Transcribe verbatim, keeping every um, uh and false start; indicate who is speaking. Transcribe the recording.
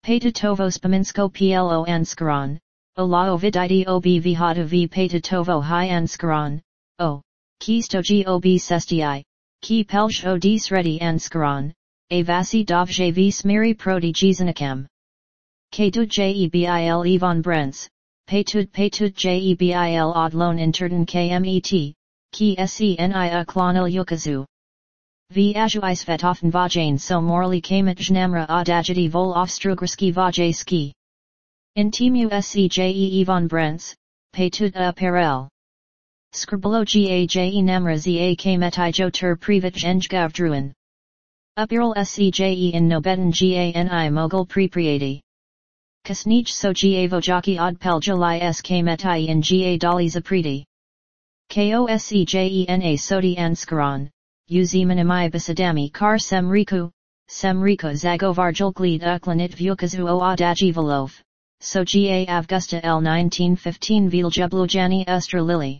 Speaker 1: Pejtetovo Spaminsko Plo Anskaran, O lao vididi ob vihata v Pejtetovo hi Anskaran, O, Kistoji ob sesti, Ki pelsh od sredi Anskaran, A vasi dovje v smiri proti jizanikam. Ktud jebil Ivan Brents, Pejtud Pejtud jebil odlon interden kmet, Ki seni a klonil yukazu. V ajuis svetofen vajain so morally kamet jnamra odajiti vol ofstrugrski vajayski. Intimu sej Ivan Brents, Pejtud a perel. Skriblo ga je namra za kametai jo ter privat jengavdruin. Upiral sej in nobetan gani mogul prepriati. Kasnij so ga vojaki odpel July s kametai in ga dali zapriti. Kosejena sodi anskaran, uzimanimai bisadami kar semriku, semriku zagovarjulglid uklanit vukazu o adajivalov, so ga Avgusta L nineteen fifteen Viljablujani Ustra Lily.